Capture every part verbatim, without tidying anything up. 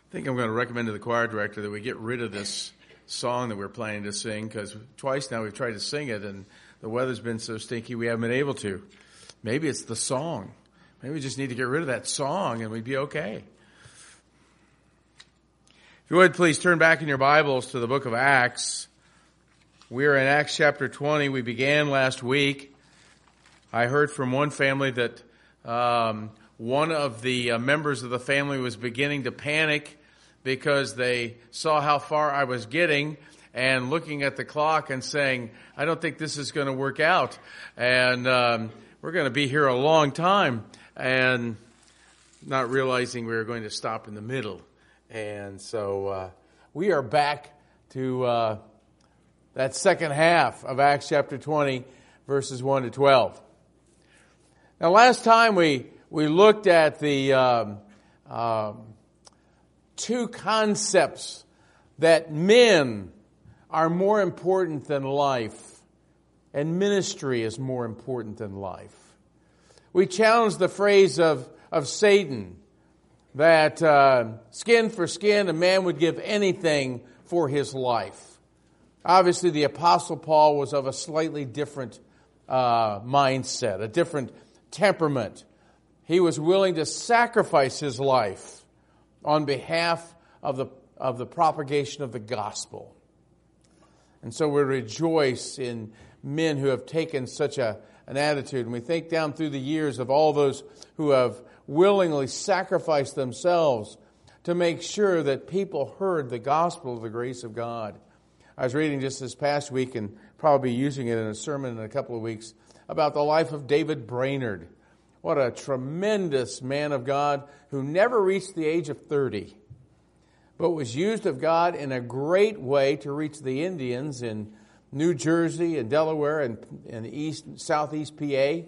I think I'm going to recommend to the choir director that we get rid of this song that we're planning to sing, because twice now we've tried to sing it and the weather's been so stinky we haven't been able to. Maybe it's the song. Maybe we just need to get rid of that song and we'd be okay. If you would, please turn back in your Bibles to the book of Acts. We are in Acts chapter twenty. We began last week. I heard from one family that um, one of the uh, members of the family was beginning to panic because they saw how far I was getting and looking at the clock and saying, I don't think this is going to work out. And um, we're going to be here a long time. And not realizing we were going to stop in the middle. And so uh, we are back to uh, that second half of Acts chapter twenty, verses one to twelve. Now, last time we, we looked at the um, um, two concepts that men are more important than life and ministry is more important than life. We challenged the phrase of, of Satan that uh, skin for skin, a man would give anything for his life. Obviously, the Apostle Paul was of a slightly different uh, mindset, a different temperament. He was willing to sacrifice his life on behalf of the of the propagation of the gospel. And so we rejoice in men who have taken such a an attitude. And we think down through the years of all those who have willingly sacrificed themselves to make sure that people heard the gospel of the grace of God. I was reading just this past week and probably using it in a sermon in a couple of weeks about the life of David Brainerd. What a tremendous man of God who never reached the age of thirty, but was used of God in a great way to reach the Indians in New Jersey and Delaware and, and East, Southeast P A.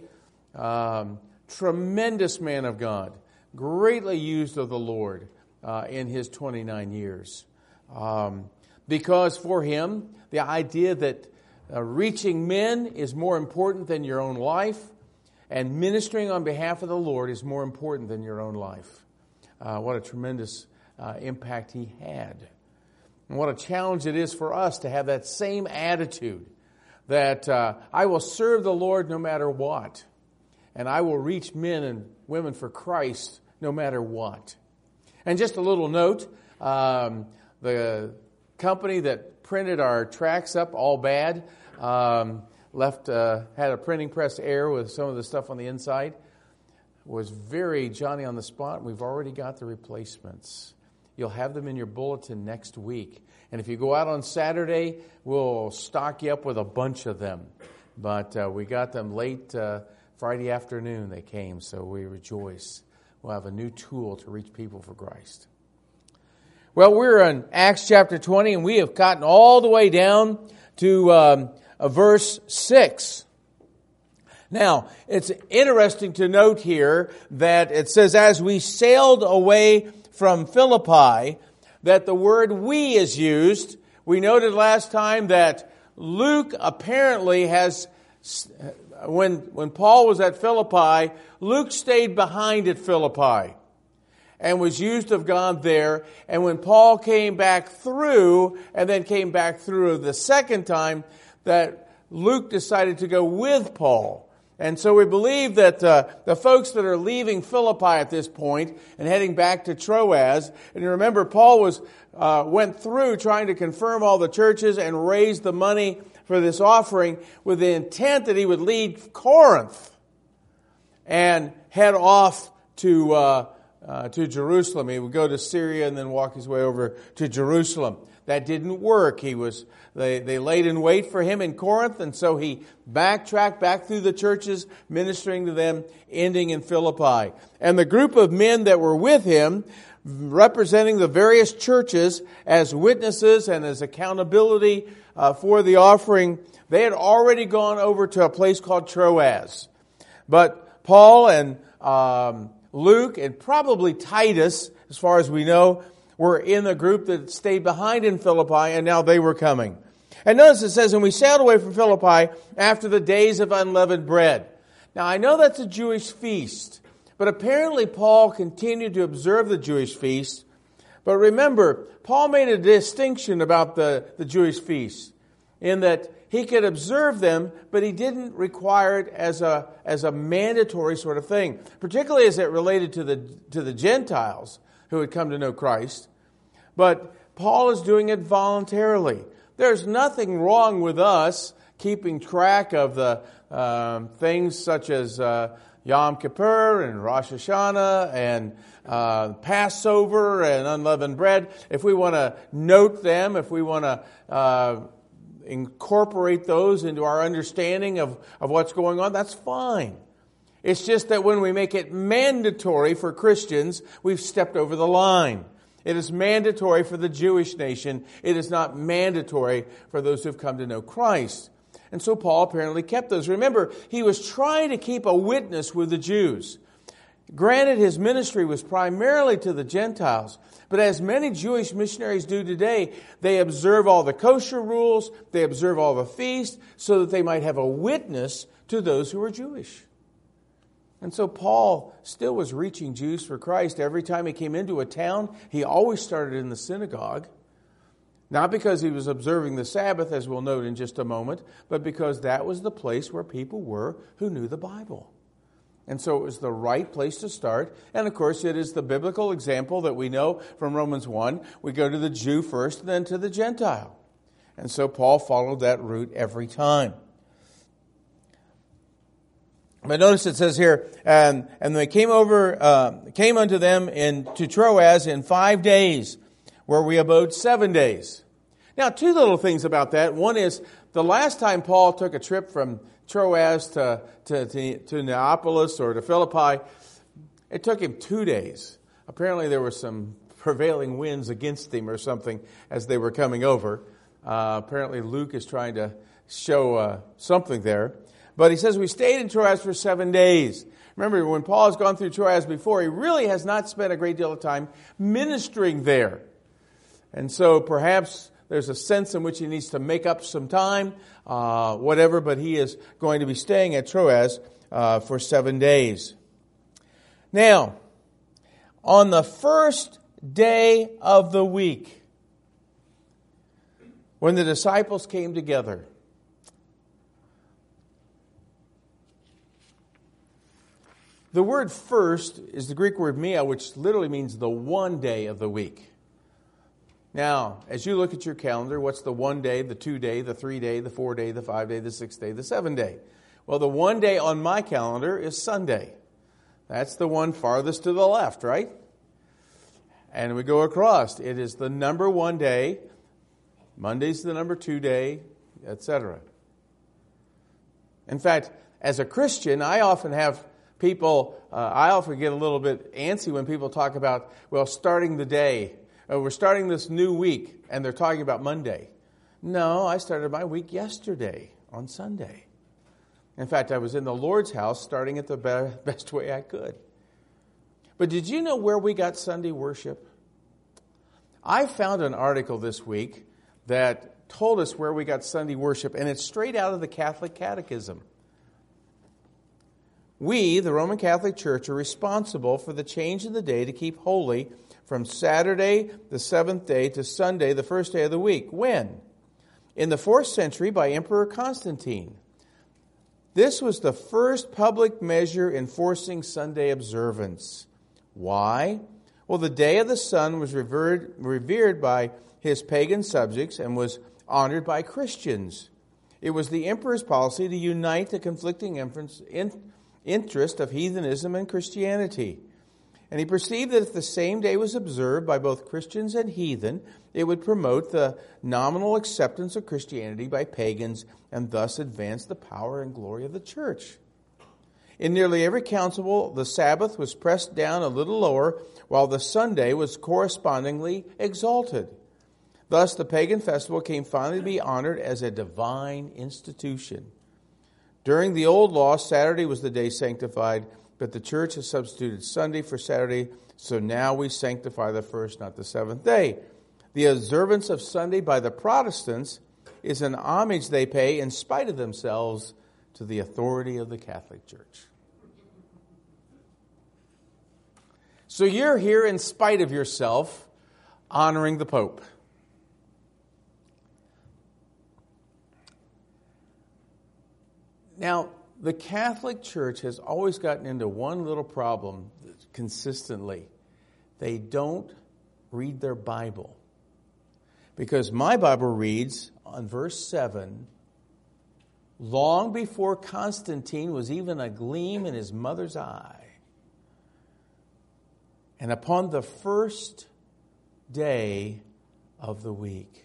Um, tremendous man of God, greatly used of the Lord uh, in his twenty-nine years. Um, because for him, the idea that uh, reaching men is more important than your own life, and ministering on behalf of the Lord is more important than your own life. Uh, what a tremendous uh, impact he had. And what a challenge it is for us to have that same attitude that uh, I will serve the Lord no matter what. And I will reach men and women for Christ no matter what. And just a little note, um, the company that printed our tracts up, All Bad, um, left uh, had a printing press error with some of the stuff on the inside. Was very Johnny on the spot. We've already got the replacements. You'll have them in your bulletin next week. And if you go out on Saturday, we'll stock you up with a bunch of them. But uh, we got them late uh, Friday afternoon they came, so we rejoice. We'll have a new tool to reach people for Christ. Well, we're in Acts chapter twenty, and we have gotten all the way down to um, uh, verse six. Now, it's interesting to note here that it says, as we sailed away from Philippi, that the word we is used. We noted last time that Luke apparently has, when, when Paul was at Philippi, Luke stayed behind at Philippi and was used of God there. And when Paul came back through, and then came back through the second time, that Luke decided to go with Paul. And so we believe that uh, the folks that are leaving Philippi at this point and heading back to Troas, and you remember Paul was uh, went through trying to confirm all the churches and raise the money for this offering with the intent that he would lead Corinth and head off to uh, uh, to Jerusalem. He would go to Syria and then walk his way over to Jerusalem. That didn't work. He was they, they laid in wait for him in Corinth, and so he backtracked back through the churches, ministering to them, ending in Philippi. And the group of men that were with him, representing the various churches as witnesses and as accountability uh, for the offering, they had already gone over to a place called Troas. But Paul and um, Luke and probably Titus, as far as we know, were in the group that stayed behind in Philippi, and now they were coming. And notice it says, and we sailed away from Philippi after the days of unleavened bread. Now, I know that's a Jewish feast, but apparently Paul continued to observe the Jewish feast But remember, Paul made a distinction about the, the Jewish feasts in that he could observe them, but he didn't require it as a as a mandatory sort of thing, particularly as it related to the to the Gentiles who had come to know Christ. But Paul is doing it voluntarily. There's nothing wrong with us keeping track of the uh, things such as uh, Yom Kippur and Rosh Hashanah and uh, Passover and unleavened bread. If we want to note them, if we want to uh, incorporate those into our understanding of, of what's going on, that's fine. It's just that when we make it mandatory for Christians, we've stepped over the line. It is mandatory for the Jewish nation. It is not mandatory for those who have come to know Christ. And so Paul apparently kept those. Remember, he was trying to keep a witness with the Jews. Granted, his ministry was primarily to the Gentiles, but as many Jewish missionaries do today, they observe all the kosher rules, they observe all the feasts, so that they might have a witness to those who are Jewish. And so Paul still was reaching Jews for Christ. Every time he came into a town, he always started in the synagogue. Not because he was observing the Sabbath, as we'll note in just a moment, but because that was the place where people were who knew the Bible. And so it was the right place to start. And of course, it is the biblical example that we know from Romans one. We go to the Jew first, and then to the Gentile. And so Paul followed that route every time. But notice it says here, um, and they came over, uh, came unto them in to Troas in five days, where we abode seven days. Now, two little things about that. One is, the last time Paul took a trip from Troas to, to, to, to Neapolis or to Philippi, it took him two days. Apparently there were some prevailing winds against him or something as they were coming over. Uh, apparently Luke is trying to show uh, something there. But he says, we stayed in Troas for seven days. Remember, when Paul has gone through Troas before, he really has not spent a great deal of time ministering there. And so perhaps there's a sense in which he needs to make up some time, uh, whatever, but he is going to be staying at Troas uh, for seven days. Now, on the first day of the week, when the disciples came together, the word first is the Greek word mia, which literally means the one day of the week. Now, as you look at your calendar, what's the one day, the two day, the three day, the four day, the five day, the six day, the seven day? Well, the one day on my calendar is Sunday. That's the one farthest to the left, right? And we go across. It is the number one day. Monday's the number two day, et cetera. In fact, as a Christian, I often have people, uh, I often get a little bit antsy when people talk about, well, starting the day. Uh, we're starting this new week, and they're talking about Monday. No, I started my week yesterday on Sunday. In fact, I was in the Lord's house starting it the be- best way I could. But did you know where we got Sunday worship? I found an article this week that told us where we got Sunday worship, and it's straight out of the Catholic Catechism. We, the Roman Catholic Church, are responsible for the change in the day to keep holy from Saturday, the seventh day, to Sunday, the first day of the week. When? In the fourth century by Emperor Constantine. This was the first public measure enforcing Sunday observance. Why? Well, the day of the sun was revered, revered by his pagan subjects and was honored by Christians. It was the emperor's policy to unite the conflicting interest of heathenism and Christianity. And he perceived that if the same day was observed by both Christians and heathen, it would promote the nominal acceptance of Christianity by pagans and thus advance the power and glory of the church. In nearly every council, the Sabbath was pressed down a little lower, while the Sunday was correspondingly exalted. Thus, the pagan festival came finally to be honored as a divine institution. During the old law, Saturday was the day sanctified, but the church has substituted Sunday for Saturday, so now we sanctify the first, not the seventh day. The observance of Sunday by the Protestants is an homage they pay, in spite of themselves, to the authority of the Catholic Church. So you're here in spite of yourself honoring the Pope. Now, the Catholic Church has always gotten into one little problem consistently. They don't read their Bible. Because my Bible reads on verse seven, long before Constantine was even a gleam in his mother's eye, and upon the first day of the week.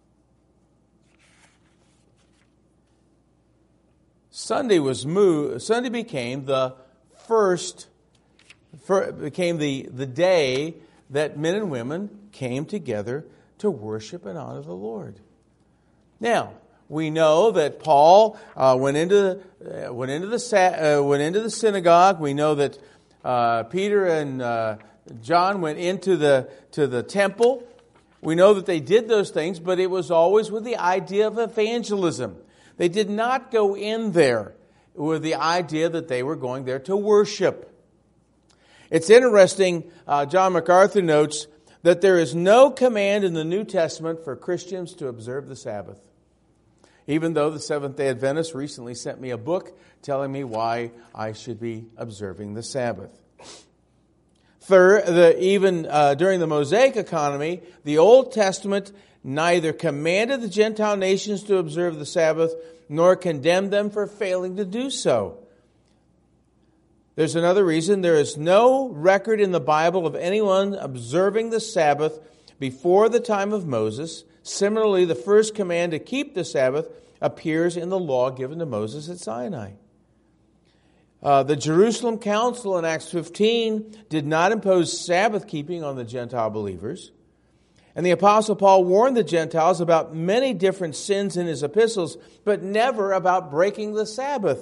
Sunday was moved, Sunday became the first, became the, the day that men and women came together to worship and honor the Lord. Now, we know that Paul uh, went into uh, went into the uh, went into the synagogue. We know that uh, Peter and uh, John went into the to the temple. We know that they did those things, but it was always with the idea of evangelism. They did not go in there with the idea that they were going there to worship. It's interesting, uh, John MacArthur notes, that there is no command in the New Testament for Christians to observe the Sabbath. Even though the Seventh-day Adventists recently sent me a book telling me why I should be observing the Sabbath. Third, the, even uh, during the Mosaic economy, the Old Testament neither commanded the Gentile nations to observe the Sabbath nor condemned them for failing to do so. There's another reason. There is no record in the Bible of anyone observing the Sabbath before the time of Moses. Similarly, the first command to keep the Sabbath appears in the law given to Moses at Sinai. Uh, the Jerusalem Council in Acts fifteen did not impose Sabbath keeping on the Gentile believers. And the Apostle Paul warned the Gentiles about many different sins in his epistles, but never about breaking the Sabbath.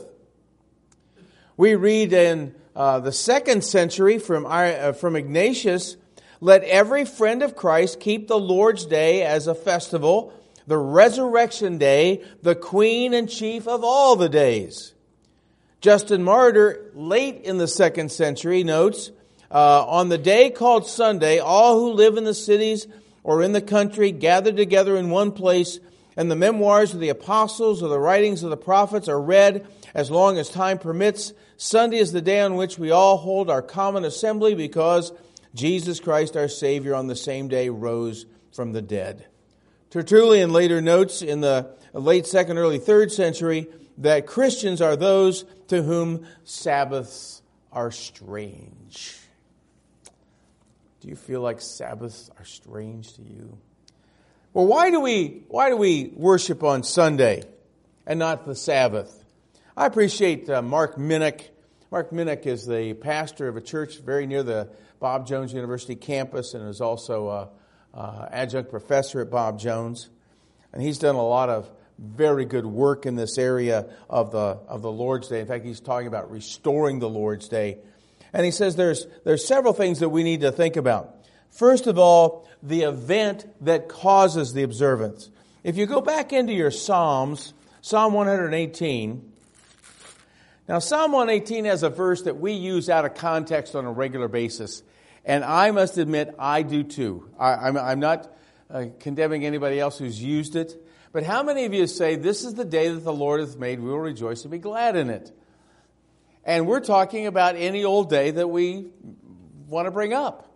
We read in uh, the second century from, uh, from Ignatius, let every friend of Christ keep the Lord's Day as a festival, the resurrection day, the queen and chief of all the days. Justin Martyr, late in the second century, notes, uh, on the day called Sunday, all who live in the cities or in the country gather together in one place, and the memoirs of the apostles or the writings of the prophets are read as long as time permits. Sunday is the day on which we all hold our common assembly because Jesus Christ our Savior on the same day rose from the dead. Tertullian later notes in the late second, early third century that Christians are those to whom Sabbaths are strange. Do you feel like Sabbaths are strange to you? Well, why do we why do we worship on Sunday and not the Sabbath? I appreciate uh, Mark Minnick. Mark Minnick is the pastor of a church very near the Bob Jones University campus and is also a, a adjunct professor at Bob Jones. And he's done a lot of very good work in this area of the of the Lord's Day. In fact, he's talking about restoring the Lord's Day. And he says there's there's several things that we need to think about. First of all, the event that causes the observance. If you go back into your Psalms, Psalm one eighteen. Now, Psalm one eighteen has a verse that we use out of context on a regular basis. And I must admit, I do too. I, I'm, I'm not uh, condemning anybody else who's used it. But how many of you say, this is the day that the Lord hath made, we will rejoice and be glad in it? And we're talking about any old day that we want to bring up.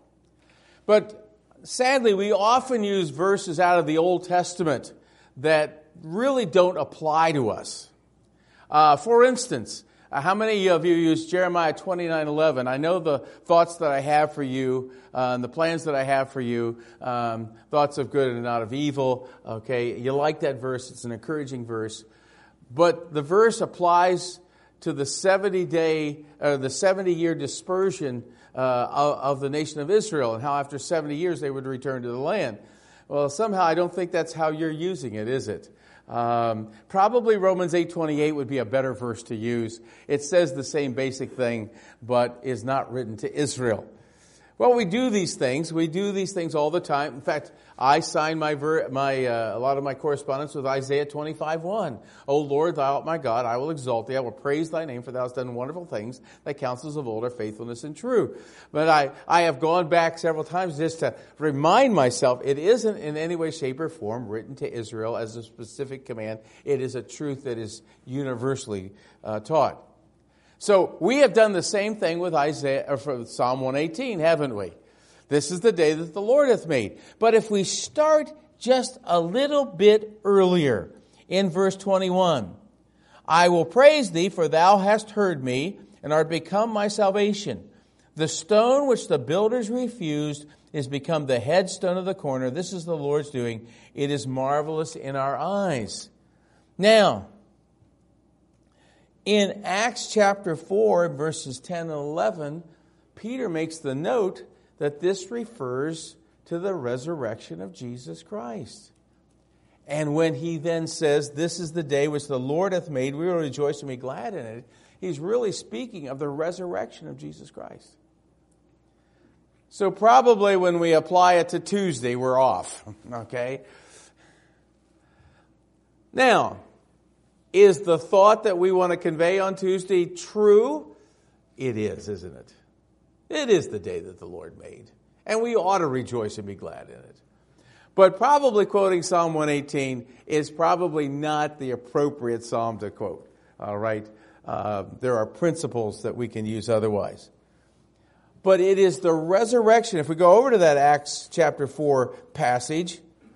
But sadly, we often use verses out of the Old Testament that really don't apply to us. Uh, for instance, uh, how many of you use Jeremiah twenty-nine eleven? I know the thoughts that I have for you, uh, and the plans that I have for you, um, thoughts of good and not of evil. Okay, you like that verse. It's an encouraging verse. But the verse applies to the seventy-day, uh, the seventy-year dispersion uh, of, of the nation of Israel, and how after seventy years they would return to the land. Well, somehow I don't think that's how you're using it, is it? Um, probably Romans eight twenty-eight would be a better verse to use. It says the same basic thing, but is not written to Israel. Well, we do these things. We do these things all the time. In fact, I sign my ver- my uh, a lot of my correspondence with Isaiah twenty-five one. O Lord, thou art my God, I will exalt thee. I will praise thy name, for thou hast done wonderful things. Thy counsels of old are faithfulness and true. But I, I have gone back several times just to remind myself it isn't in any way, shape, or form written to Israel as a specific command. It is a truth that is universally uh, taught. So we have done the same thing with Isaiah or for Psalm one eighteen, haven't we? This is the day that the Lord hath made. But if we start just a little bit earlier in verse twenty-one, I will praise thee, for thou hast heard me, and art become my salvation. The stone which the builders refused is become the headstone of the corner. This is the Lord's doing. It is marvelous in our eyes. Now, in Acts chapter four, verses ten and eleven, Peter makes the note that this refers to the resurrection of Jesus Christ. And when he then says, this is the day which the Lord hath made, we will rejoice and be glad in it, he's really speaking of the resurrection of Jesus Christ. So probably when we apply it to Tuesday, we're off. Okay? Now, is the thought that we want to convey on Tuesday true? It is, isn't it? It is the day that the Lord made. And we ought to rejoice and be glad in it. But probably quoting Psalm one eighteen is probably not the appropriate psalm to quote. All right? Uh, there are principles that we can use otherwise. But it is the resurrection. If we go over to that Acts chapter four passage,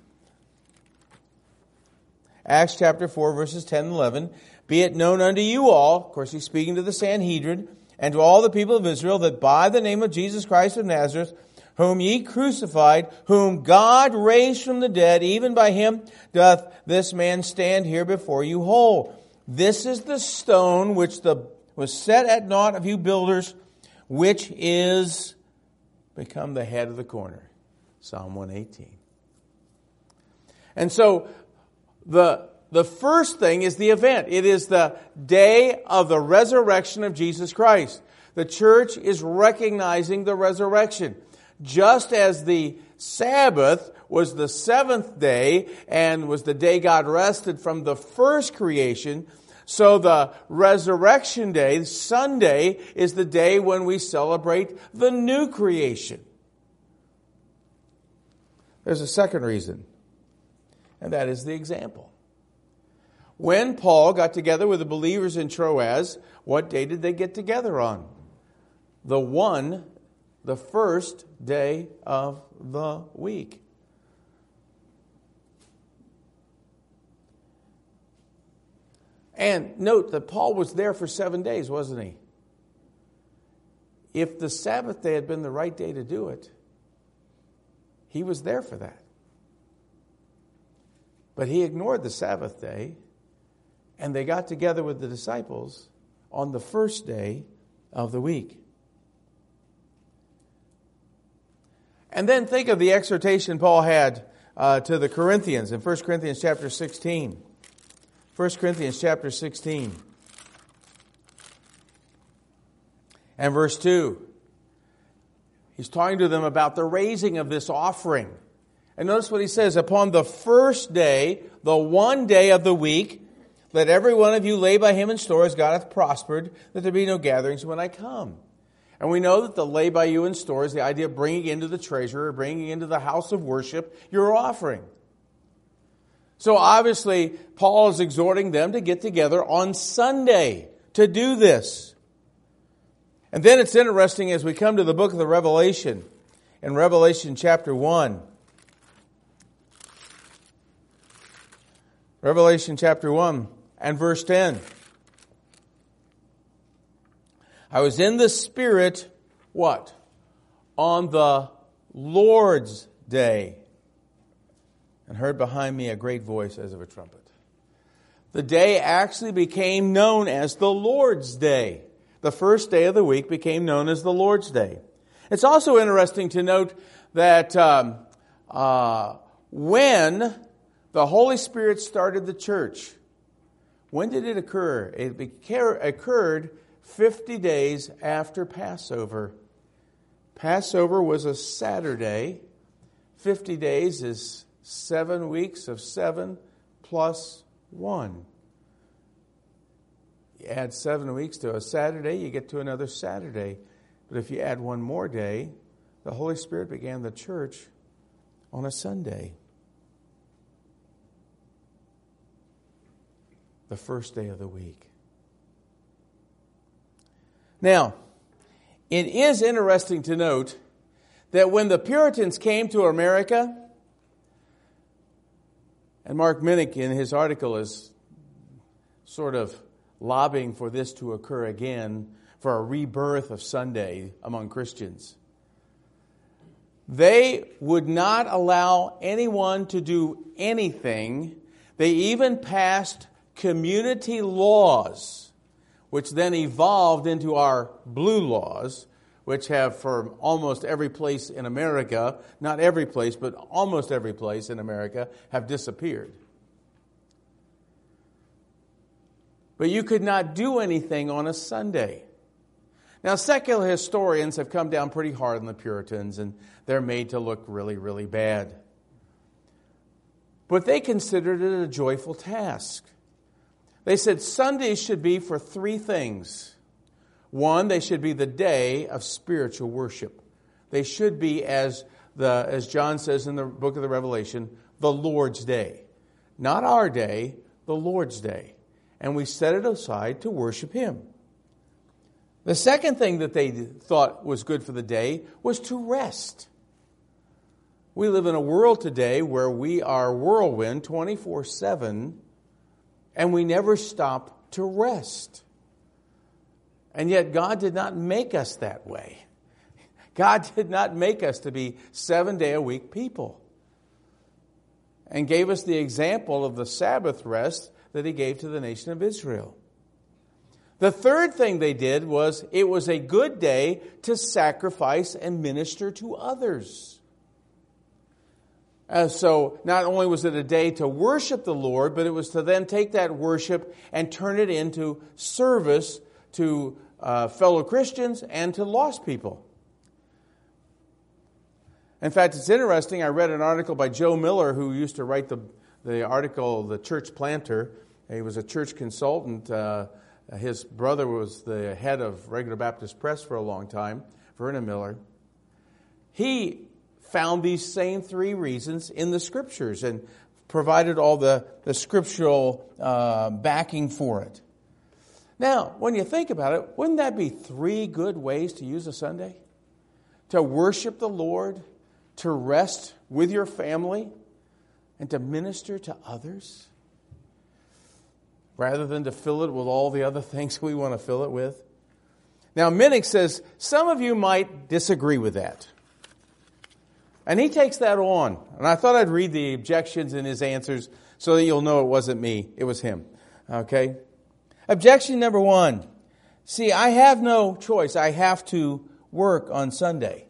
Acts chapter four, verses ten and eleven. Be it known unto you all, of course he's speaking to the Sanhedrin, and to all the people of Israel, that by the name of Jesus Christ of Nazareth, whom ye crucified, whom God raised from the dead, even by him doth this man stand here before you whole. This is the stone which the was set at naught of you builders, which is become the head of the corner. Psalm one eighteen. And so, The, the first thing is the event. It is the day of the resurrection of Jesus Christ. The church is recognizing the resurrection. Just as the Sabbath was the seventh day and was the day God rested from the first creation, so the resurrection day, Sunday, is the day when we celebrate the new creation. There's a second reason. And that is the example. When Paul got together with the believers in Troas, what day did they get together on? The one, the first day of the week. And note that Paul was there for seven days, wasn't he? If the Sabbath day had been the right day to do it, he was there for that. But he ignored the Sabbath day, and they got together with the disciples on the first day of the week. And then think of the exhortation Paul had uh, to the Corinthians in First Corinthians chapter sixteen. First Corinthians chapter sixteen. And verse two. He's talking to them about the raising of this offering. And notice what he says, upon the first day, the one day of the week, let every one of you lay by him in store as God hath prospered, that there be no gatherings when I come. And we know that the lay by you in store is the idea of bringing into the treasury, bringing into the house of worship your offering. So obviously, Paul is exhorting them to get together on Sunday to do this. And then it's interesting as we come to the book of the Revelation, in Revelation chapter one. Revelation chapter one and verse ten. I was in the Spirit, what? On the Lord's day, and heard behind me a great voice as of a trumpet. The day actually became known as the Lord's Day. The first day of the week became known as the Lord's Day. It's also interesting to note that um, uh, when the Holy Spirit started the church, when did it occur? It occurred fifty days after Passover. Passover was a Saturday. Fifty days is seven weeks of seven plus one. You add seven weeks to a Saturday, you get to another Saturday. But if you add one more day, the Holy Spirit began the church on a Sunday. The first day of the week. Now, it is interesting to note that when the Puritans came to America, and Mark Minnick in his article is sort of lobbying for this to occur again, for a rebirth of Sunday among Christians. They would not allow anyone to do anything. They even passed community laws, which then evolved into our blue laws, which have for almost every place in America, not every place, but almost every place in America, have disappeared. But you could not do anything on a Sunday. Now, secular historians have come down pretty hard on the Puritans, and they're made to look really, really bad. But they considered it a joyful task. They said Sundays should be for three things. One, they should be the day of spiritual worship. They should be, as the as John says in the book of the Revelation, the Lord's day. Not our day, the Lord's day. And we set it aside to worship Him. The second thing that they thought was good for the day was to rest. We live in a world today where we are whirlwind twenty-four seven, and we never stop to rest. And yet God did not make us that way. God did not make us to be seven-day-a-week people. And gave us the example of the Sabbath rest that He gave to the nation of Israel. The third thing they did was it was a good day to sacrifice and minister to others. Uh, so not only was it a day to worship the Lord, but it was to then take that worship and turn it into service to uh, fellow Christians and to lost people. In fact, it's interesting. I read an article by Joe Miller, who used to write the, the article, The Church Planter. He was a church consultant. Uh, his brother was the head of Regular Baptist Press for a long time, Vernon Miller. He found these same three reasons in the Scriptures and provided all the, the scriptural uh, backing for it. Now, when you think about it, wouldn't that be three good ways to use a Sunday? To worship the Lord, to rest with your family, and to minister to others, rather than to fill it with all the other things we want to fill it with. Now, Minnick says, some of you might disagree with that. And he takes that on. And I thought I'd read the objections in his answers so that you'll know it wasn't me, it was him. Okay? Objection number one. See, I have no choice. I have to work on Sunday.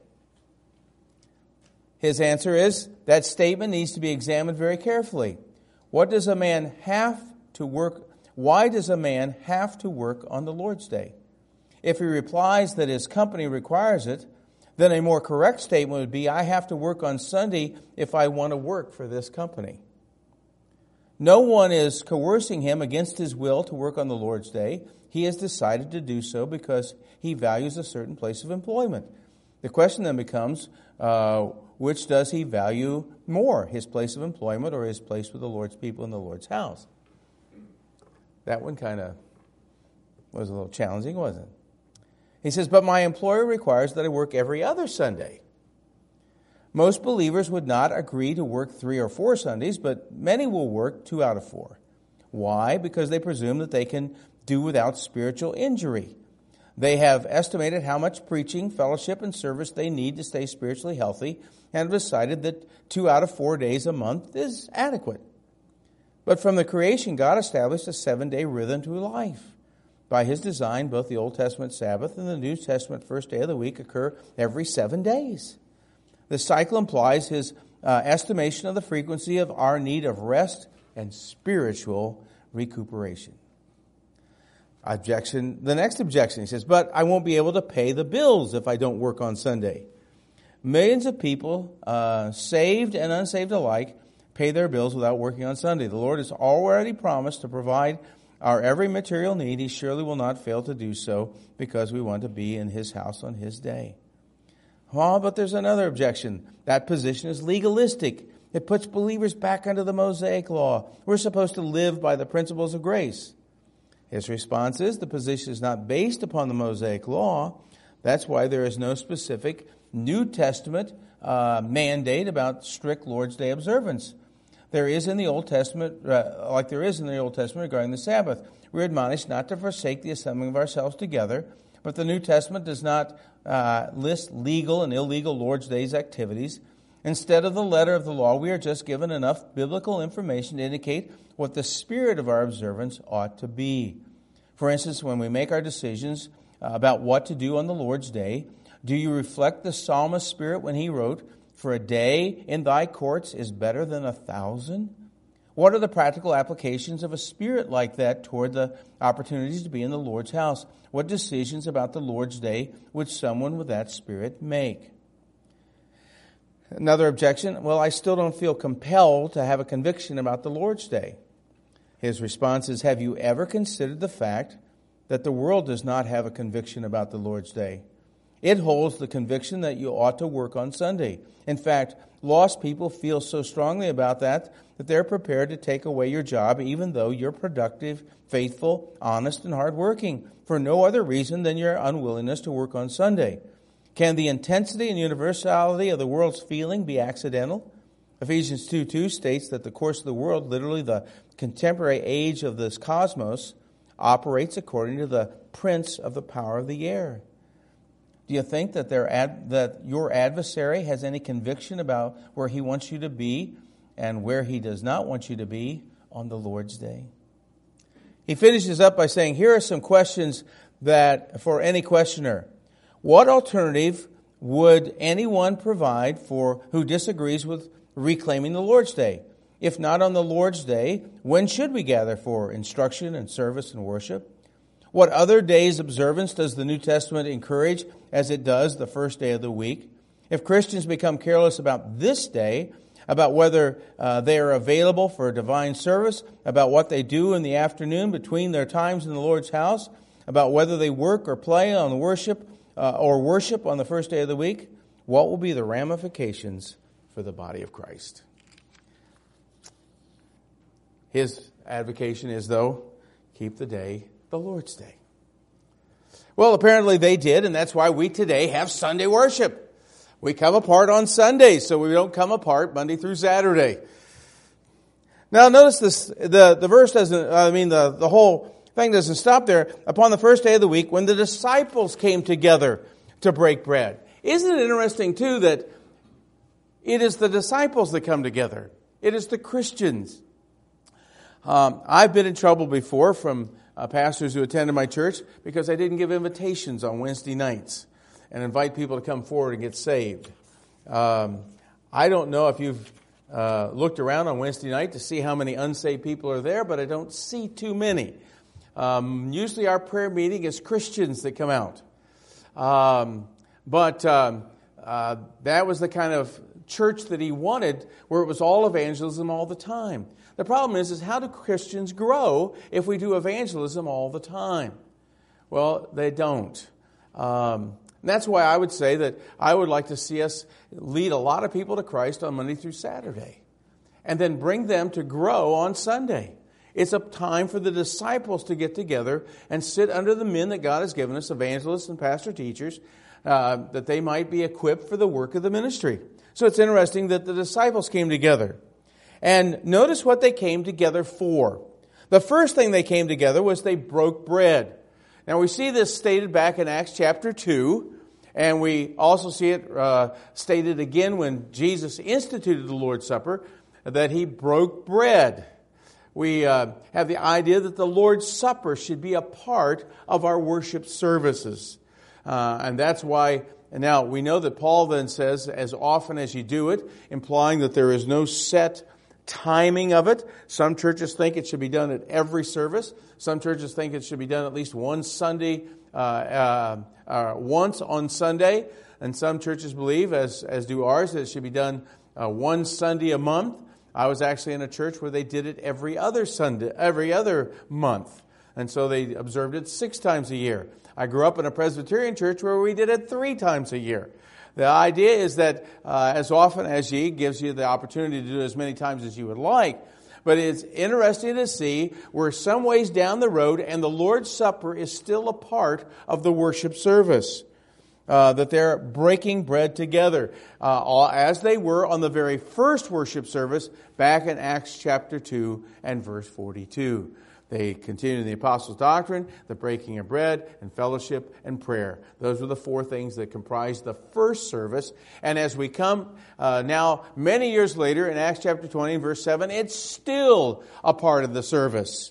His answer is, that statement needs to be examined very carefully. What does a man have to work? Why does a man have to work on the Lord's Day? If he replies that his company requires it, then a more correct statement would be, I have to work on Sunday if I want to work for this company. No one is coercing him against his will to work on the Lord's Day. He has decided to do so because he values a certain place of employment. The question then becomes, uh, which does he value more, his place of employment or his place with the Lord's people in the Lord's house? That one kind of was a little challenging, wasn't it? He says, but my employer requires that I work every other Sunday. Most believers would not agree to work three or four Sundays, but many will work two out of four. Why? Because they presume that they can do without spiritual injury. They have estimated how much preaching, fellowship, and service they need to stay spiritually healthy and have decided that two out of four days a month is adequate. But from the creation, God established a seven-day rhythm to life. By His design, both the Old Testament Sabbath and the New Testament first day of the week occur every seven days. The cycle implies His uh, estimation of the frequency of our need of rest and spiritual recuperation. Objection. The next objection, he says, but I won't be able to pay the bills if I don't work on Sunday. millions of people, uh, saved and unsaved alike, pay their bills without working on Sunday. The Lord has already promised to provide our every material need. He surely will not fail to do so because we want to be in His house on His day. Well, but there's another objection. That position is legalistic. It puts believers back under the Mosaic law. We're supposed to live by the principles of grace. His response is the position is not based upon the Mosaic law. That's why there is no specific New Testament uh, mandate about strict Lord's Day observance. There is in the Old Testament, uh, like there is in the Old Testament regarding the Sabbath. We're admonished not to forsake the assembling of ourselves together, but the New Testament does not uh, list legal and illegal Lord's Days activities. Instead of the letter of the law, we are just given enough biblical information to indicate what the spirit of our observance ought to be. For instance, when we make our decisions about what to do on the Lord's Day, do you reflect the psalmist's spirit when he wrote, "For a day in thy courts is better than a thousand"? What are the practical applications of a spirit like that toward the opportunities to be in the Lord's house? What decisions about the Lord's Day would someone with that spirit make? Another objection, well, I still don't feel compelled to have a conviction about the Lord's Day. His response is, have you ever considered the fact that the world does not have a conviction about the Lord's Day? It holds the conviction that you ought to work on Sunday. In fact, lost people feel so strongly about that that they're prepared to take away your job even though you're productive, faithful, honest, and hardworking for no other reason than your unwillingness to work on Sunday. Can the intensity and universality of the world's feeling be accidental? Ephesians two two states that the course of the world, literally the contemporary age of this cosmos, operates according to the prince of the power of the air. Do you think that, their ad, that your adversary has any conviction about where he wants you to be and where he does not want you to be on the Lord's Day? He finishes up by saying, here are some questions that for any questioner. What alternative would anyone provide for who disagrees with reclaiming the Lord's Day? If not on the Lord's Day, when should we gather for instruction and service and worship? What other days' observance does the New Testament encourage as it does the first day of the week? If Christians become careless about this day, about whether uh, they are available for divine service, about what they do in the afternoon between their times in the Lord's house, about whether they work or play on the worship uh, or worship on the first day of the week, what will be the ramifications for the body of Christ? His advocation is, though, keep the day the Lord's Day. Well, apparently they did, and that's why we today have Sunday worship. We come apart on Sundays, so we don't come apart Monday through Saturday. Now, notice this: the the verse doesn't. I mean, the the whole thing doesn't stop there. Upon the first day of the week, when the disciples came together to break bread, isn't it interesting too that it is the disciples that come together? It is the Christians. Um, I've been in trouble before from uh, pastors who attended my church because I didn't give invitations on Wednesday nights and invite people to come forward and get saved. Um, I don't know if you've uh, looked around on Wednesday night to see how many unsaved people are there, but I don't see too many. Um, usually our prayer meeting is Christians that come out. Um, but um, uh, that was the kind of church that he wanted, where it was all evangelism all the time. The problem is, is how do Christians grow if we do evangelism all the time? Well, they don't. Um, and that's why I would say that I would like to see us lead a lot of people to Christ on Monday through Saturday, and then bring them to grow on Sunday. It's a time for the disciples to get together and sit under the men that God has given us, evangelists and pastor teachers, uh, that they might be equipped for the work of the ministry. So it's interesting that the disciples came together. And notice what they came together for. The first thing they came together was they broke bread. Now we see this stated back in Acts chapter two, and we also see it uh, stated again when Jesus instituted the Lord's Supper, that he broke bread. We uh, have the idea that the Lord's Supper should be a part of our worship services. Uh, and that's why, and now we know that Paul then says, as often as you do it, implying that there is no set timing of it. Some churches think it should be done at every service. Some churches think it should be done at least one Sunday, uh, uh, uh, once on Sunday. and some churches believe, as, as do ours, that it should be done uh, one Sunday a month. I was actually in a church where they did it every other Sunday, every other month. And so they observed it six times a year. I grew up in a Presbyterian church where we did it three times a year. The idea is that uh, as often as ye gives you the opportunity to do it as many times as you would like. But it's interesting to see we're some ways down the road and the Lord's Supper is still a part of the worship service. Uh, that they're breaking bread together, uh, as they were on the very first worship service back in Acts chapter two and verse forty-two. They continued in the apostles' doctrine, the breaking of bread, and fellowship, and prayer. Those were the four things that comprised the first service. And as we come uh, now, many years later, in Acts chapter twenty and verse seven, it's still a part of the service.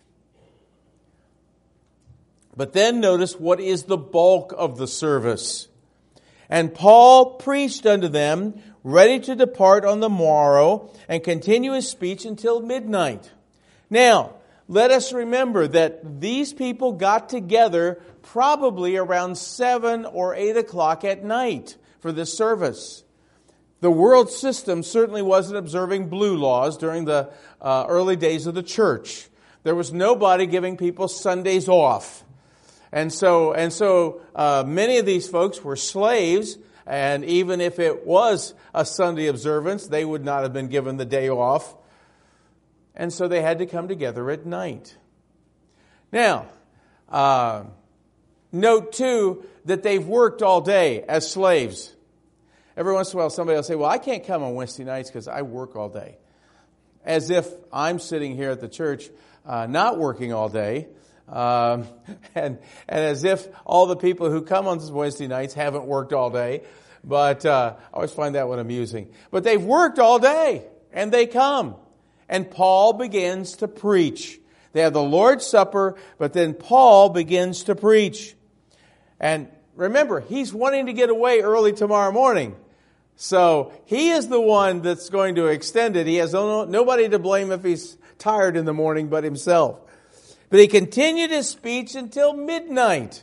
But then notice what is the bulk of the service. And Paul preached unto them, ready to depart on the morrow, and continue his speech until midnight. Now, let us remember that these people got together probably around seven or eight o'clock at night for this service. The world system certainly wasn't observing blue laws during the uh, early days of the church. There was nobody giving people Sundays off. And so, and so uh, many of these folks were slaves, and even if it was a Sunday observance, they would not have been given the day off. And so they had to come together at night. Now, uh, note too that they've worked all day as slaves. Every once in a while somebody will say, well, I can't come on Wednesday nights because I work all day. As if I'm sitting here at the church uh, not working all day. Um, and, and as if all the people who come on Wednesday nights haven't worked all day. But uh, I always find that one amusing. But they've worked all day, and they come. And Paul begins to preach. They have the Lord's Supper, but then Paul begins to preach. And remember, he's wanting to get away early tomorrow morning. So he is the one that's going to extend it. He has no, nobody to blame if he's tired in the morning but himself. But he continued his speech until midnight.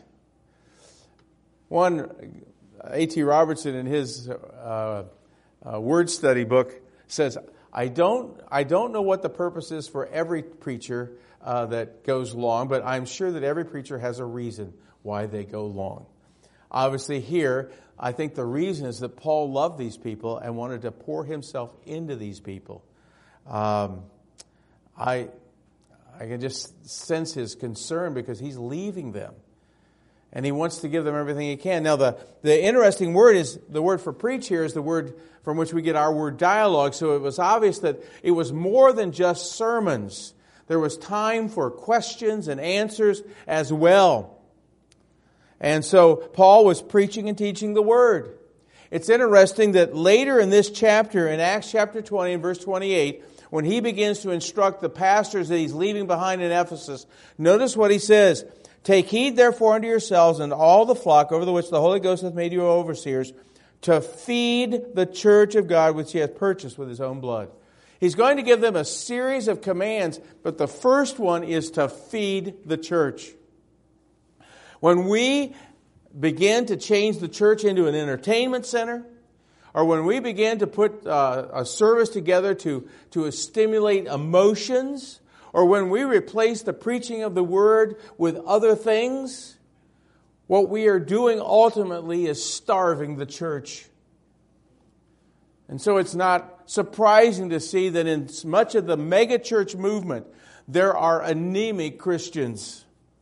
One, A T Robertson in his uh, uh, word study book says, I don't, I don't know what the purpose is for every preacher uh, that goes long, but I'm sure that every preacher has a reason why they go long. Obviously here, I think the reason is that Paul loved these people and wanted to pour himself into these people. Um, I... I can just sense his concern because he's leaving them. And he wants to give them everything he can. Now, the, the interesting word is, the word for preach here is the word from which we get our word dialogue. So it was obvious that it was more than just sermons. There was time for questions and answers as well. And so Paul was preaching and teaching the word. It's interesting that later in this chapter, in Acts chapter twenty and verse twenty-eight, when he begins to instruct the pastors that he's leaving behind in Ephesus, notice what he says. Take heed therefore unto yourselves and all the flock over the which the Holy Ghost hath made you overseers, to feed the church of God which he hath purchased with his own blood. He's going to give them a series of commands, but the first one is to feed the church. When we begin to change the church into an entertainment center, or when we begin to put uh, a service together to, to stimulate emotions, or when we replace the preaching of the Word with other things, what we are doing ultimately is starving the church. And so it's not surprising to see that in much of the megachurch movement, there are anemic Christians.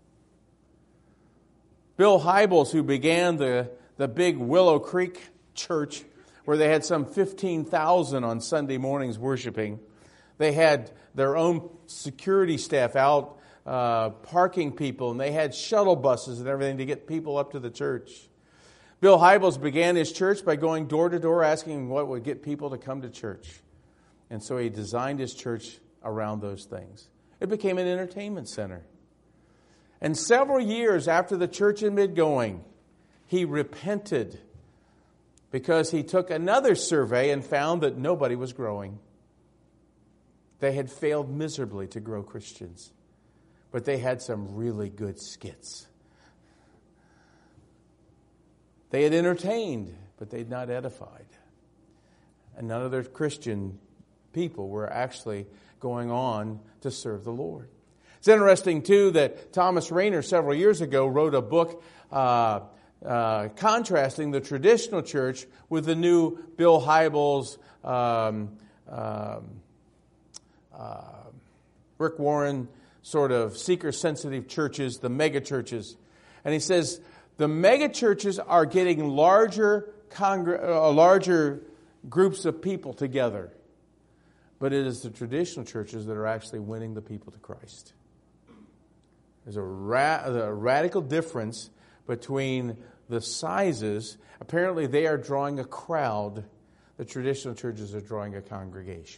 Bill Hybels, who began the, the big Willow Creek Church, where they had some fifteen thousand on Sunday mornings worshiping. They had their own security staff out uh, parking people, and they had shuttle buses and everything to get people up to the church. Bill Hybels began his church by going door to door asking what would get people to come to church. And so he designed his church around those things. It became an entertainment center. And several years after the church had been going, he repented because he took another survey and found that nobody was growing. They had failed miserably to grow Christians. But they had some really good skits. They had entertained, but they'd not edified. And none of their Christian people were actually going on to serve the Lord. It's interesting, too, that Thomas Rainer several years ago wrote a book uh, uh, contrasting the traditional church with the new Bill Hybels, um, um, uh, Rick Warren sort of seeker-sensitive churches, the mega churches. And he says the mega churches are getting larger, congr- uh, larger groups of people together. But it is the traditional churches that are actually winning the people to Christ. There's a, ra- a radical difference between the sizes. Apparently they are drawing a crowd. The traditional churches are drawing a congregation.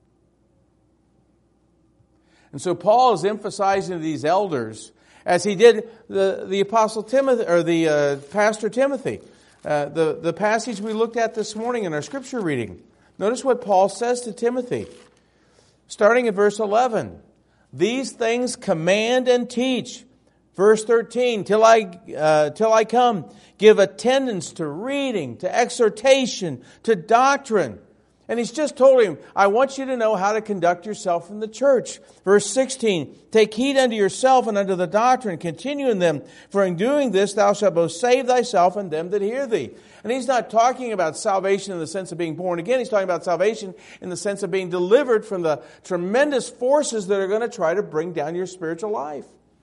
And so Paul is emphasizing to these elders, as he did the, the apostle Timothy, or the uh, pastor Timothy. Uh, the, the passage we looked at this morning in our scripture reading. Notice what Paul says to Timothy. Starting at verse eleven. These things command and teach. Verse thirteen, till I, uh, till I come, give attendance to reading, to exhortation, to doctrine. And he's just told him, I want you to know how to conduct yourself in the church. Verse sixteen, take heed unto yourself and unto the doctrine, continue in them, for in doing this thou shalt both save thyself and them that hear thee. And he's not talking about salvation in the sense of being born again. He's talking about salvation in the sense of being delivered from the tremendous forces that are going to try to bring down your spiritual life.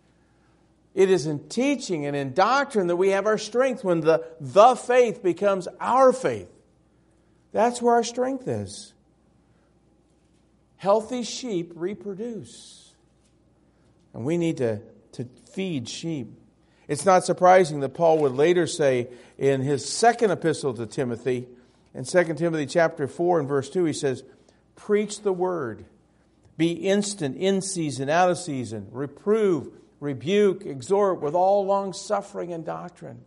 It is in teaching and in doctrine that we have our strength, when the, the faith becomes our faith. That's where our strength is. Healthy sheep reproduce. And we need to, to feed sheep. It's not surprising that Paul would later say in his second epistle to Timothy, in Second Timothy chapter four and verse two, he says, preach the word. Be instant, in season, out of season. Reprove, rebuke, exhort with all long suffering and doctrine.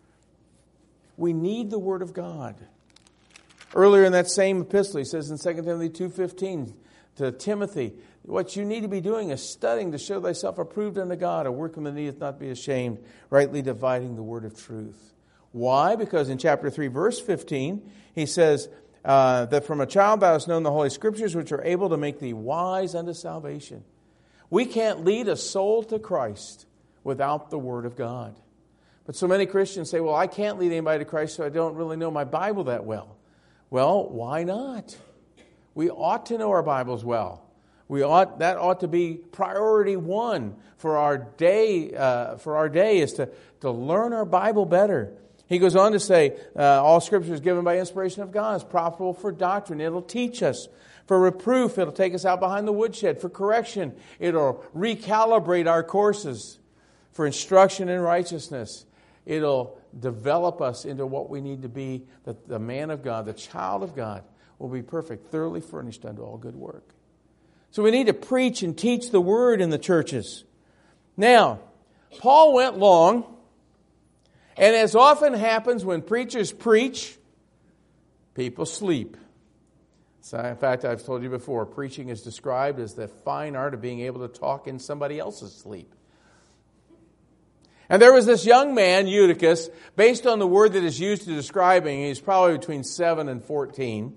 We need the word of God. Earlier in that same epistle, he says in Second Timothy two fifteen to Timothy, what you need to be doing is studying to show thyself approved unto God, a workman that needeth not be ashamed, rightly dividing the word of truth. Why? Because in chapter three, verse fifteen, he says uh, that from a child thou hast known the Holy Scriptures, which are able to make thee wise unto salvation. We can't lead a soul to Christ without the Word of God. But so many Christians say, well, I can't lead anybody to Christ, so I don't really know my Bible that well. Well, why not? We ought to know our Bibles well. We ought that ought to be priority one for our day. Uh, for our day is to to learn our Bible better. He goes on to say, uh, all Scripture is given by inspiration of God. It's profitable for doctrine. It'll teach us. For reproof, it'll take us out behind the woodshed. For correction, it'll recalibrate our courses. For instruction in righteousness, it'll develop us into what we need to be. That the man of God, the child of God, will be perfect, thoroughly furnished unto all good work. So we need to preach and teach the Word in the churches. Now, Paul went long, and as often happens when preachers preach, people sleep. So in fact, I've told you before, preaching is described as the fine art of being able to talk in somebody else's sleep. And there was this young man, Eutychus, based on the word that is used to describe him, he's probably between seven and fourteen.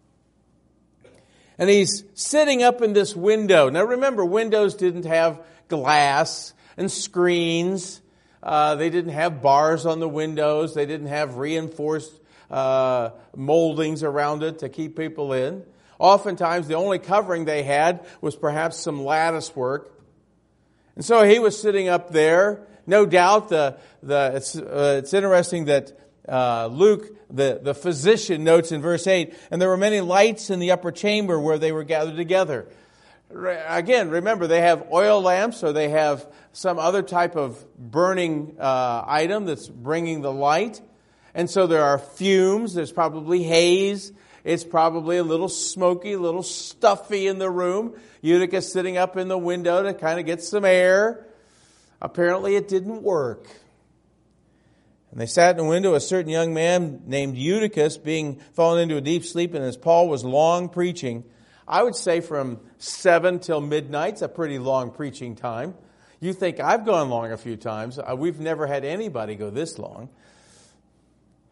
And he's sitting up in this window. Now remember, windows didn't have glass and screens. Uh, they didn't have bars on the windows. They didn't have reinforced uh, moldings around it to keep people in. Oftentimes, the only covering they had was perhaps some lattice work. And so he was sitting up there. No doubt, the the it's uh, it's interesting that uh, Luke, the, the physician, notes in verse eight, and there were many lights in the upper chamber where they were gathered together. Again, remember, they have oil lamps or they have some other type of burning uh, item that's bringing the light. And so there are fumes. There's probably haze. It's probably a little smoky, a little stuffy in the room. Eutychus sitting up in the window to kind of get some air. Apparently it didn't work. And they sat in the window, a certain young man named Eutychus being fallen into a deep sleep, and as Paul was long preaching, I would say from seven till midnight, it's a pretty long preaching time. You think I've gone long a few times. We've never had anybody go this long.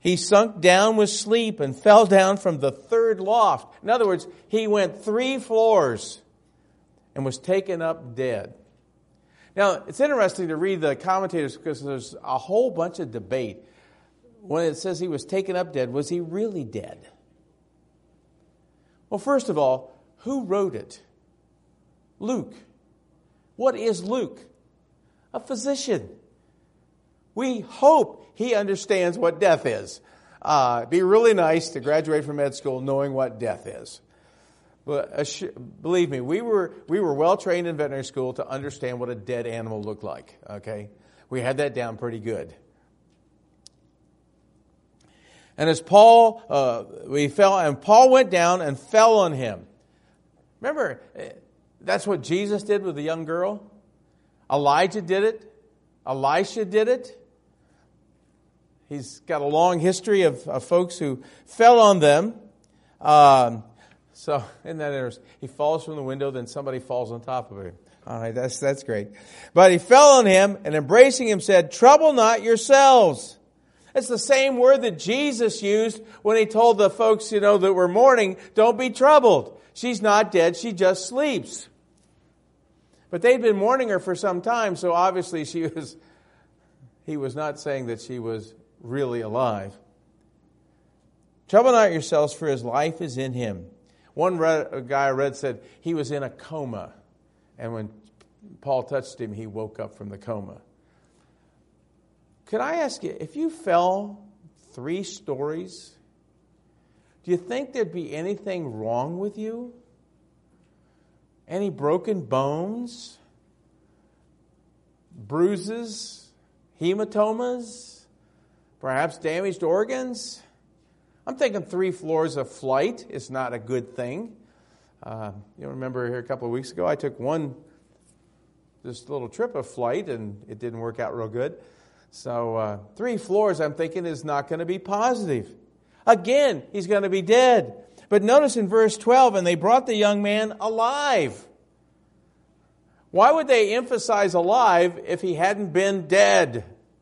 He sunk down with sleep and fell down from the third loft. In other words, he went three floors and was taken up dead. Now, it's interesting to read the commentators because there's a whole bunch of debate. When it says he was taken up dead, was he really dead? Well, first of all, who wrote it? Luke. What is Luke? A physician. We hope he understands what death is. Uh, it'd be really nice to graduate from med school knowing what death is. But uh, believe me, we were we were well trained in veterinary school to understand what a dead animal looked like. Okay, we had that down pretty good. And as Paul, uh, we fell, and Paul went down and fell on him. Remember, that's what Jesus did with the young girl. Elijah did it. Elisha did it. He's got a long history of, of folks who fell on them. Um, so, isn't that interesting? He falls from the window, then somebody falls on top of him. All right, that's that's great. But he fell on him, and embracing him said, "Trouble not yourselves." It's the same word that Jesus used when he told the folks, you know, that were mourning, "Don't be troubled. She's not dead, she just sleeps." But they'd been mourning her for some time, so obviously she was. He was not saying that she was really alive. "Trouble not yourselves, for his life is in him." One read, a guy I read said he was in a coma. And when Paul touched him, he woke up from the coma. Could I ask you, if you fell three stories, do you think there'd be anything wrong with you? Any broken bones? Bruises? Hematomas? Perhaps damaged organs? I'm thinking three floors of flight is not a good thing. Uh, you remember here a couple of weeks ago, I took one, this little trip of flight, and it didn't work out real good. So uh, three floors, I'm thinking, is not going to be positive. Again, he's going to be dead. But notice in verse twelve, "And they brought the young man alive." Why would they emphasize alive if he hadn't been dead?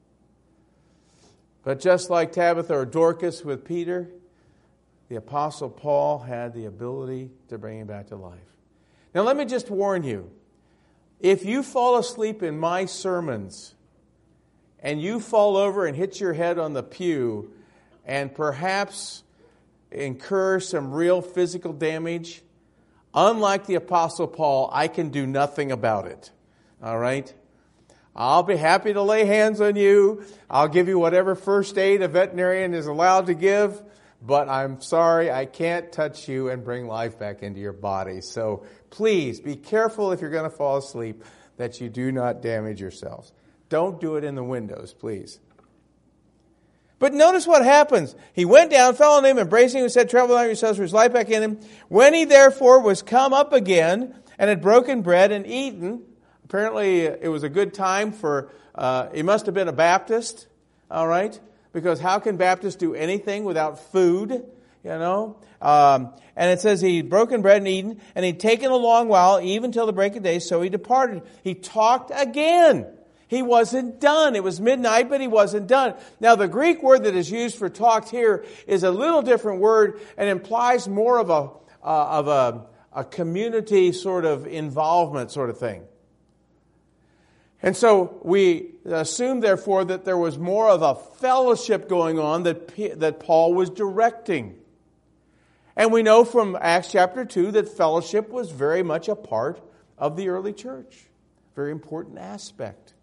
But just like Tabitha or Dorcas with Peter, the Apostle Paul had the ability to bring him back to life. Now let me just warn you, if you fall asleep in my sermons and you fall over and hit your head on the pew and perhaps incur some real physical damage, unlike the Apostle Paul, I can do nothing about it. All right? I'll be happy to lay hands on you. I'll give you whatever first aid a veterinarian is allowed to give. But I'm sorry, I can't touch you and bring life back into your body. So please be careful if you're going to fall asleep that you do not damage yourselves. Don't do it in the windows, please. But notice what happens. He went down, fell on him, embracing him, and said, "Trouble not yourselves, for his life back in him." When he therefore was come up again and had broken bread and eaten, apparently it was a good time for, uh, he must have been a Baptist, all right? Because how can Baptists do anything without food, you know? Um, and it says he'd broken bread and eaten, and he'd taken a long while, even till the break of day, so he departed. He talked again. He wasn't done. It was midnight, but he wasn't done. Now, the Greek word that is used for talked here is a little different word and implies more of a, uh, of a, a community sort of involvement sort of thing. And so we assume, therefore, that there was more of a fellowship going on that, P- that Paul was directing. And we know from Acts chapter two that fellowship was very much a part of the early church. Very important aspect.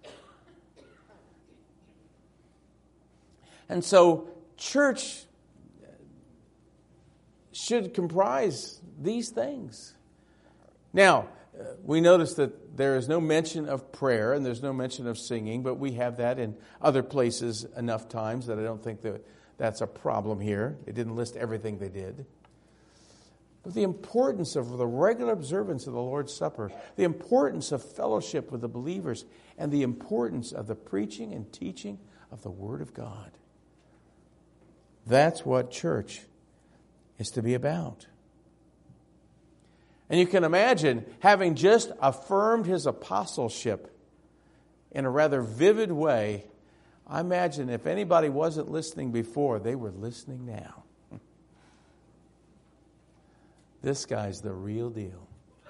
And so church should comprise these things. Now, we notice that there is no mention of prayer and there's no mention of singing, but we have that in other places enough times that I don't think that that's a problem here. It didn't list everything they did. But the importance of the regular observance of the Lord's Supper, the importance of fellowship with the believers, and the importance of the preaching and teaching of the Word of God. That's what church is to be about. And you can imagine, having just affirmed his apostleship in a rather vivid way, I imagine if anybody wasn't listening before, they were listening now. This guy's the real deal.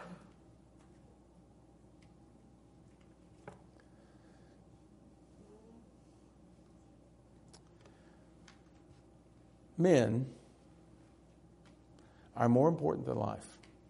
Men are more important than life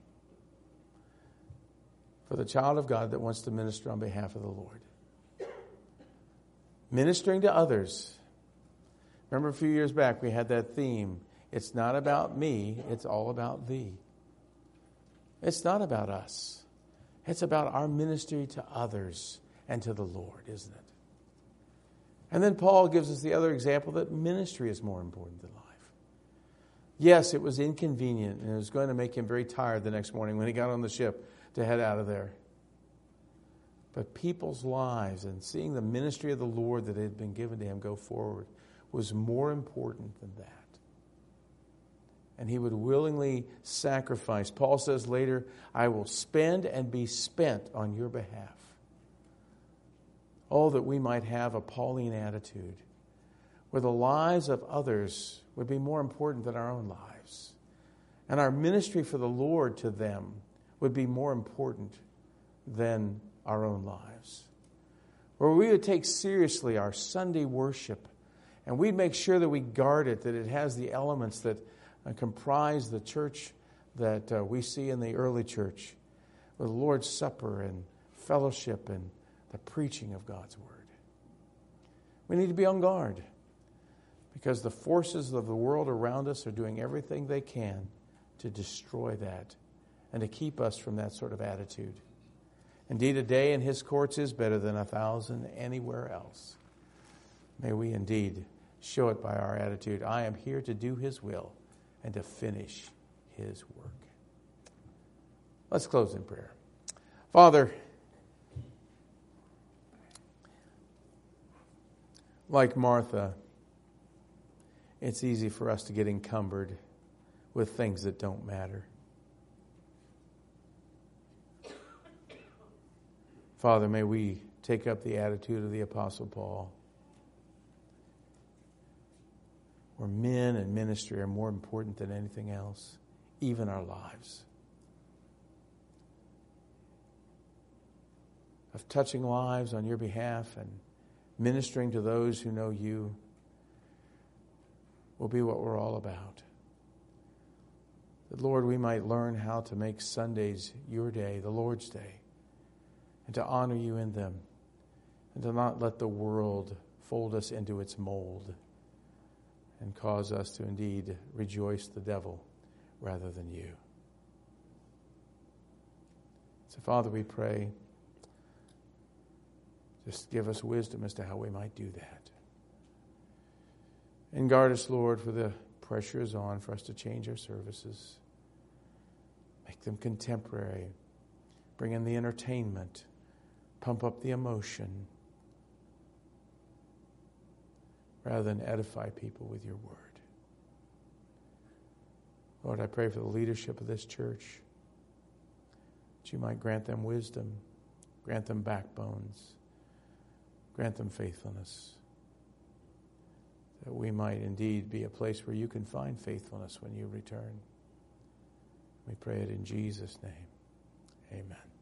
for the child of God that wants to minister on behalf of the Lord. Ministering to others. Remember a few years back we had that theme. It's not about me, it's all about thee. It's not about us. It's about our ministry to others and to the Lord, isn't it? And then Paul gives us the other example that ministry is more important than life. Yes, it was inconvenient and it was going to make him very tired the next morning when he got on the ship to head out of there. But people's lives and seeing the ministry of the Lord that had been given to him go forward was more important than that. And he would willingly sacrifice. Paul says later, I will spend and be spent on your behalf. Oh, that we might have a Pauline attitude where the lives of others would be more important than our own lives. And our ministry for the Lord to them would be more important than our own lives. Where we would take seriously our Sunday worship and we'd make sure that we guard it, that it has the elements that uh, comprise the church that uh, we see in the early church, with the Lord's Supper and fellowship and the preaching of God's Word. We need to be on guard because the forces of the world around us are doing everything they can to destroy that and to keep us from that sort of attitude. Indeed, a day in His courts is better than a thousand anywhere else. May we indeed show it by our attitude. I am here to do His will and to finish His work. Let's close in prayer. Father, like Martha, it's easy for us to get encumbered with things that don't matter. Father, may we take up the attitude of the Apostle Paul, where men and ministry are more important than anything else, even our lives. Of touching lives on your behalf and ministering to those who know you will be what we're all about. That, Lord, we might learn how to make Sundays your day, the Lord's day, and to honor you in them, and to not let the world fold us into its mold and cause us to indeed rejoice the devil rather than you. So, Father, we pray, just give us wisdom as to how we might do that. And guard us, Lord, for the pressure is on for us to change our services. Make them contemporary. Bring in the entertainment. Pump up the emotion. Rather than edify people with your word. Lord, I pray for the leadership of this church, that you might grant them wisdom, grant them backbones, grant them faithfulness, that we might indeed be a place where you can find faithfulness when you return. We pray it in Jesus' name. Amen.